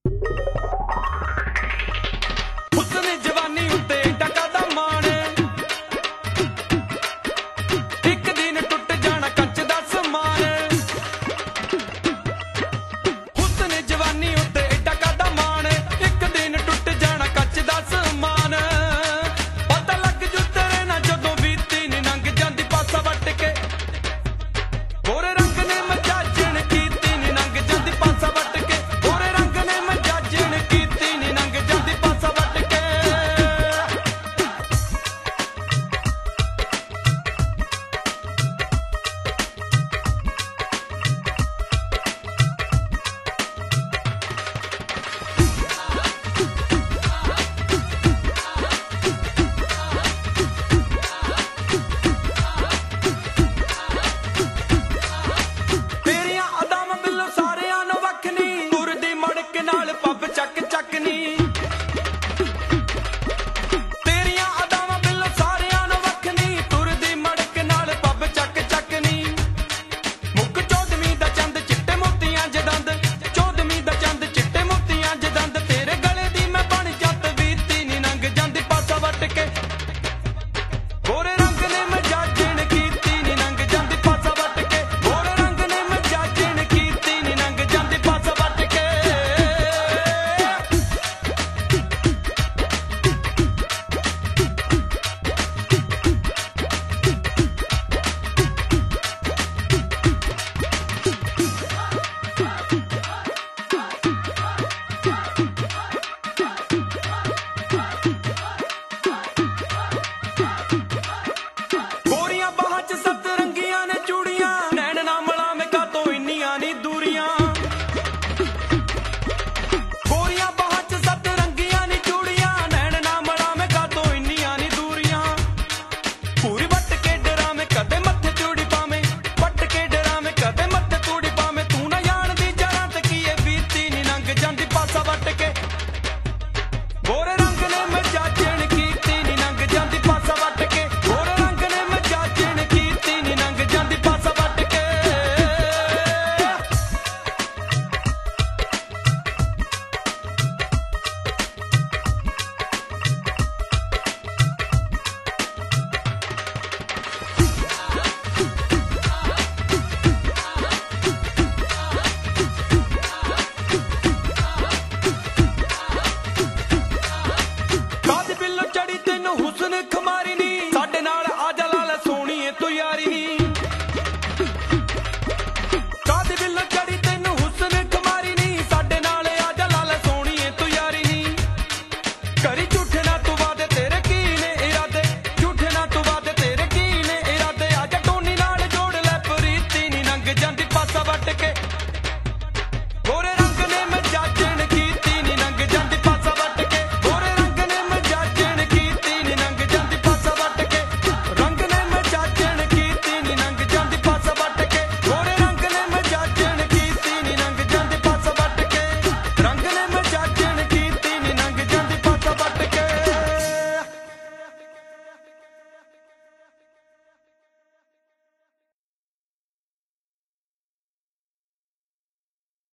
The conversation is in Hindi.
हुस्न जवानी उत्ते टका दा मान, एक दिन टुट जाना कंच दा समान। हुस्न जवानी उत्ते टका दा मान, एक दिन टुट जाना कंच दा समान। पता लग जू तेरे ना जदों बीती नी लंघ जांदी पासा वट के, गोरे रंग ने मजाजण कीती नी लंघ जांदी पासा वट के, गोरे रंग ने मजाजण कीती नी लंघ जांदी पासा वट के। तेरियां अदावां बिल्लो सारियां नूं वख नी, तुरदी मड़क नाल पब चक चक नी।